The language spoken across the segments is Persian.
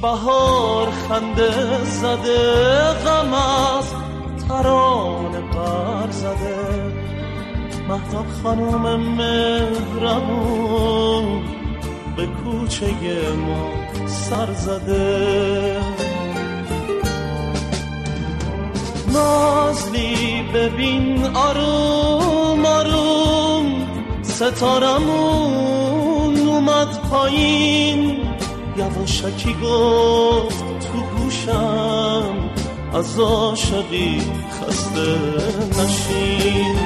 بهار خنده زده، غم از ترانه بر زده. مهتاب خانوم مهربون به کوچه ما سر زده. نازلی ببین آروم آروم، ستارمون اومد پایین. یواشکی گفت تو گوشم، از عاشقی خسته نشین.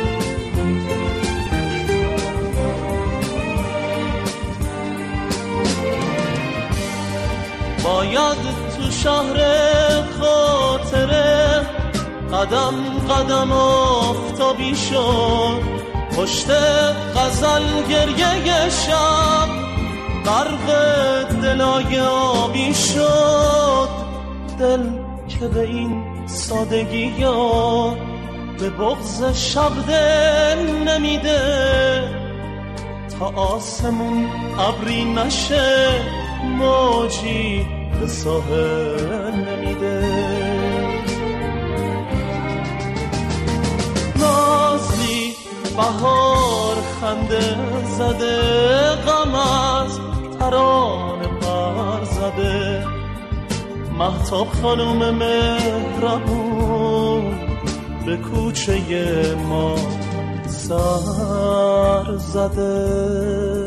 باید تو شهر خاطره قدم قدم آفتابی شد، پشت غزل گریه شب غرق دلای آبی شد. دل که به این سادگی ها به بغض شب دل نمیده، تا آسمون ابری نشه موجی به ساحل نمیده. نازلی بهار خنده زده، غم از ترانه پر زده. مهتاب خانوم مهربون به کوچه ما سر زده.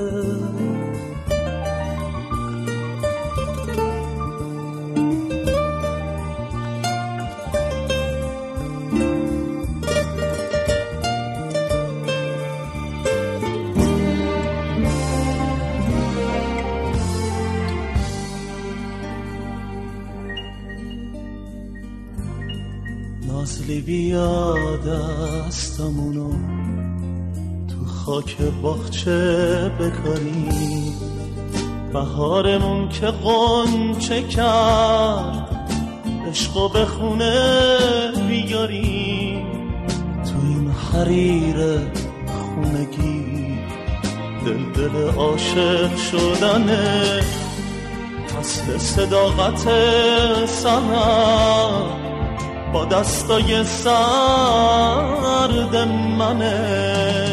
نازلی بیا دستمونو تو خاک باغچه بکاری، بهارمون که غنچه کرد عشقو به خونه بیاری. تو این حریر خونگی دل عاشق شدنه، اصل صداقت سهر با دستای سرد منه.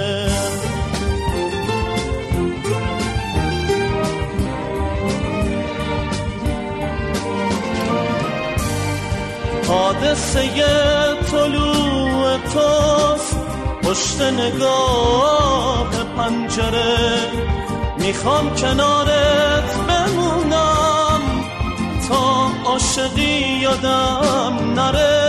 حادثه طلوع توست پشت نگاه پنجره، میخوام کنارت بمونم تا عاشقی یادم نره.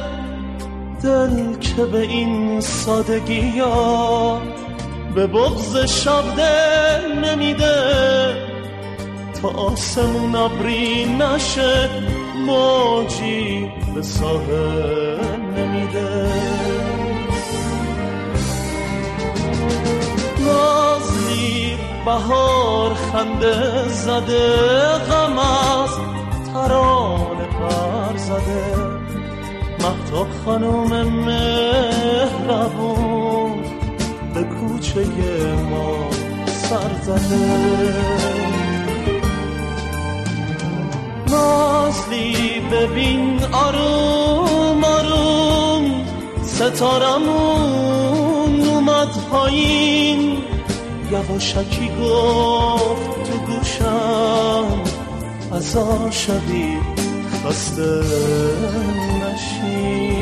دل که به این سادگی ها به بغض شب دل نمیده، تا آسمون ابری نشه موجی به ساحل نمیده. نازلی بهار خنده زده، غم از ترانه پر زده. مهتاب خانوم مهربون به کوچه ما سر زده. نازلی ببین آروم آروم، ستارمون اومد پایین. یواشکی گفت تو گوشم، از عاشقی خسته نشین.